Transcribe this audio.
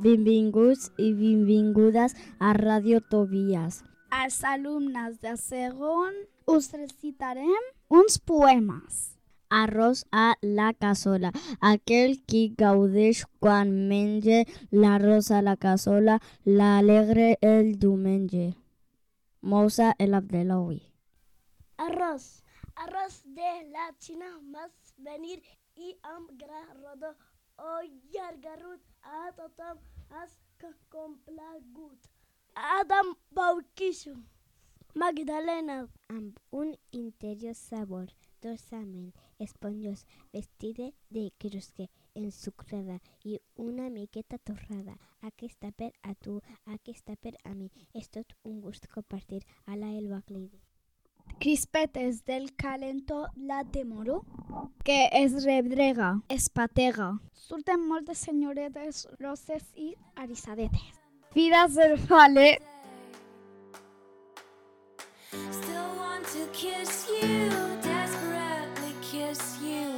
Benvinguts i benvingudes a Ràdio Tobias. Els alumnes de segon us recitarem uns poemes. Arròs a la cassola. Aquell qui gaudeix quan menja l'arròs a la cassola l'alegre el diumenge. Moussa el Abdelawi. Arròs de la Xina vas venir i amb gra rodó o llargarrut a tothom has complagut. Adam Bauquixo, Magdalena, amb un interior sabor dolçament esponjós, vestida de crusque ensucrada i una miqueta torrada. Aquesta per a tu, aquesta per a mi. És tot un gust compartir a la El Baglidi. Crispetes del calentó la de moro, que es rebdrega, espatega. Surten moltes senyoretes roses i arisadetes. Fides del fale. Still want to kiss you, desperately kiss you.